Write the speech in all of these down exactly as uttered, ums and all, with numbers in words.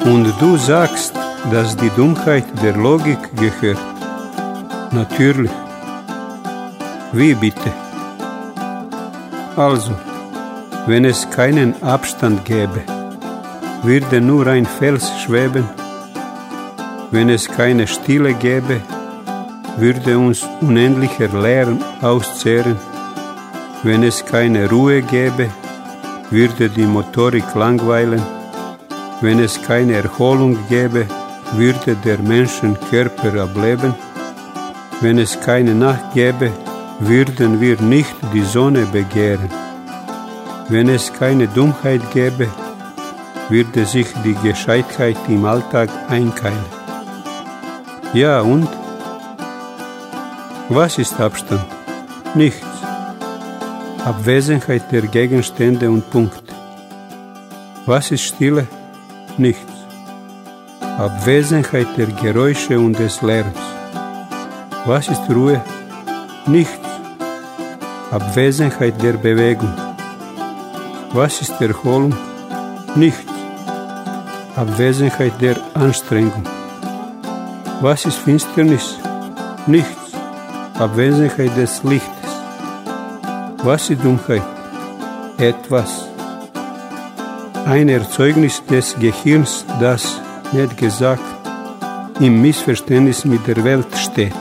Und du sagst, dass die Dummheit der Logik gehört. Natürlich. Wie bitte? Also, wenn es keinen Abstand gäbe, würde nur ein Fels schweben. Wenn es keine Stille gäbe, würde uns unendlicher Lärm auszehren. Wenn es keine Ruhe gäbe, würde die Motorik langweilen. Wenn es keine Erholung gäbe, würde der Menschenkörper ableben. Wenn es keine Nacht gäbe, würden wir nicht die Sonne begehren. Wenn es keine Dummheit gäbe, würde sich die Gescheitheit im Alltag einkeilen. Ja, und? Was ist Abstand? Nichts. Abwesenheit der Gegenstände und Punkt. Was ist Stille? Nichts. Abwesenheit der Geräusche und des Lärms. Was ist Ruhe? Nichts. Abwesenheit der Bewegung. Was ist Erholung? Nichts. Abwesenheit der Anstrengung. Was ist Finsternis? Nichts. Abwesenheit des Lichtes. Was ist Dummheit? Etwas. Ein Erzeugnis des Gehirns, das, nicht gesagt, im Missverständnis mit der Welt steht.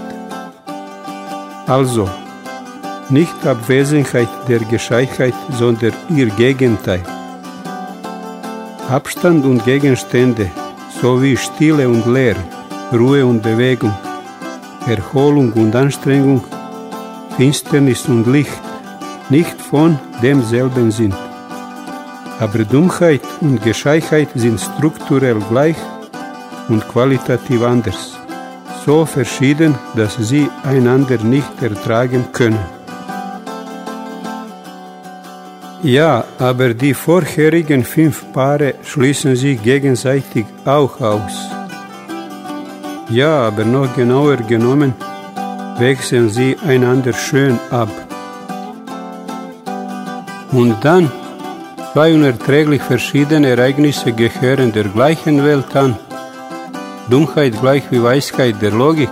Also, nicht Abwesenheit der Gescheitheit, sondern ihr Gegenteil. Abstand und Gegenstände, sowie Stille und Leere, Ruhe und Bewegung, Erholung und Anstrengung, Finsternis und Licht, nicht von demselben sind. Aber Dummheit und Gescheitheit sind strukturell gleich und qualitativ anders, so verschieden, dass sie einander nicht ertragen können. Ja, aber die vorherigen fünf Paare schließen sich gegenseitig auch aus. Ja, aber noch genauer genommen, wechseln sie einander schön ab. Und dann, zwei unerträglich verschiedene Ereignisse gehören der gleichen Welt an. Dummheit gleich wie Weisheit der Logik.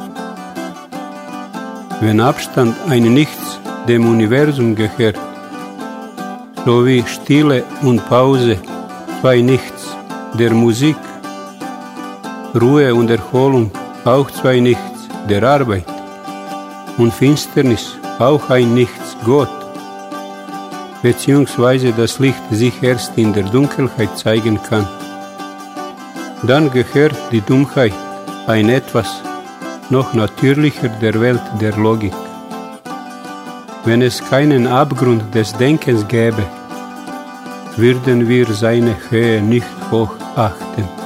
Wenn Abstand ein Nichts dem Universum gehört, so wie Stille und Pause zwei Nichts der Musik, Ruhe und Erholung auch zwei Nichts der Arbeit und Finsternis auch ein Nichts Gott, beziehungsweise das Licht sich erst in der Dunkelheit zeigen kann. Dann gehört die Dummheit, ein Etwas, noch natürlicher der Welt der Logik. Wenn es keinen Abgrund des Denkens gäbe, würden wir seine Höhe nicht hoch achten.